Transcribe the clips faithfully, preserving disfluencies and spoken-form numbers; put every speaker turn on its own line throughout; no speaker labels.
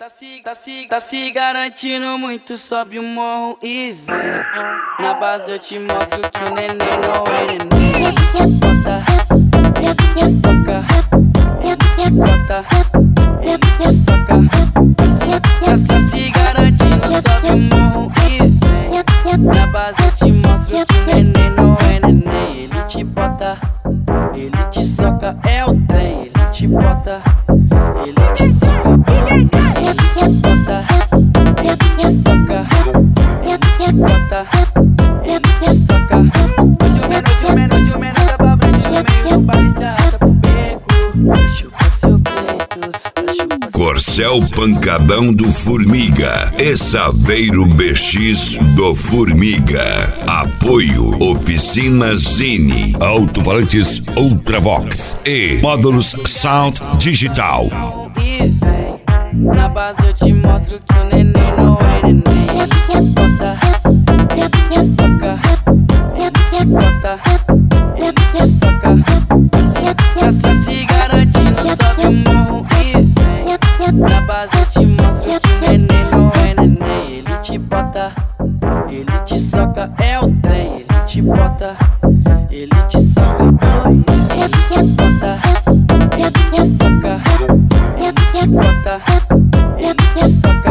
Tá se, tá se, tá se garantindo muito, sobe o morro e vem. Na base eu te mostro que o neném não é neném. Ele te bota, ele te soca, ele te bota, ele te soca. Tá se, tá se, tá se garantindo, sobe o morro e vem. Na base eu te mostro que o neném não é neném. Ele te bota, ele te soca, é o trem. Ele te bota, ele te soca. Ele te bota, ele te soca, ele te bota, ele te soca. Hoje o menor, hoje o menor, hoje o menor tá pra frente no meio do baile, te arrasta pro beco. Chupa seu peito.
Corcel Pancadão do Formiga e Saveiro B X do Formiga. Apoio Oficina Zine, Alto-falantes Ultravox e Módulos Sound Digital.
E vem, na base eu te mostro que o neném não é neném. Ele te bota, ele te soca, ele te bota, ele te soca. Tá se, se garantindo, sobe o morro e vem. Na base eu te mostro que o neném não é neném. Ele te bota, ele te soca, é o trem. Ele te bota, ele te soca. Ele te bota, ele te soca, ele te bota, ele te soca.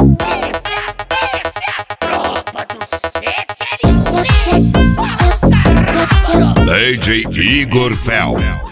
Essa é a tropa do sete L C. Vamos sarrado.
D J Igor Fel.